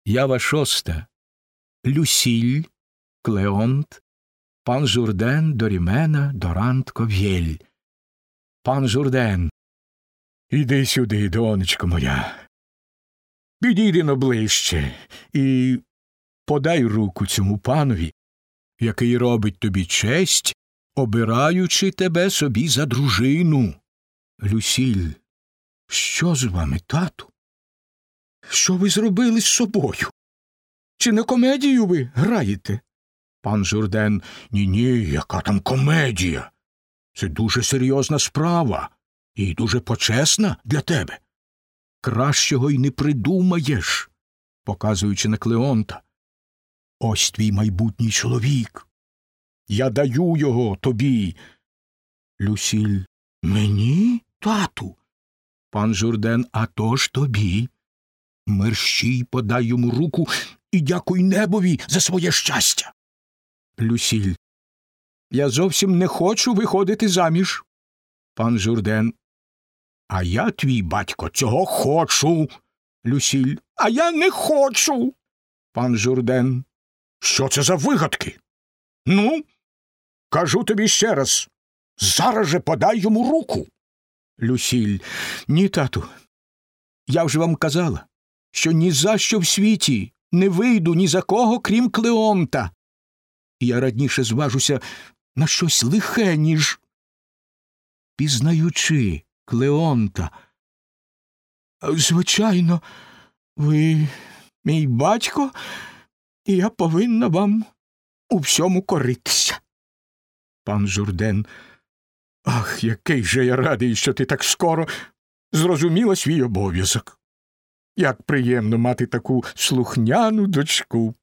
Ява шоста. Люсіль, Клеонт, пан Журден, Дорімена, Дорант, Ков'єль. Пан Журден. Іди сюди, донечко моя. Підійди-но ближче і подай руку цьому панові, який робить тобі честь, обираючи тебе собі за дружину. Люсіль. Що з вами, тату? Що ви зробили з собою? Чи не комедію ви граєте? Пан Журден. Ні, яка там комедія? Це дуже серйозна справа і дуже почесна для тебе. Кращого й не придумаєш, показуючи на Клеонта. Ось твій майбутній чоловік. Я даю його тобі. Люсіль. Мені, тату? Пан Журден. А то ж тобі. Мерщій подай йому руку і дякуй небові за своє щастя. Люсіль. Я зовсім не хочу виходити заміж. Пан Журден. А я, твій батько, цього хочу. Люсіль. А я не хочу. Пан Журден. Що це за вигадки? Ну, кажу тобі ще раз. Зараз же подай йому руку. Люсіль. Ні, тату. Я вже вам казала, що ні за що в світі не вийду ні за кого, крім Клеонта. Я радніше зважуся на щось лихе, ніж... Пізнаючи Клеонта. Звичайно, ви мій батько, і я повинна вам у всьому коритися. Пан Журден. Ах, який же я радий, що ти так скоро зрозуміла свій обов'язок. Як приємно мати таку слухняну дочку.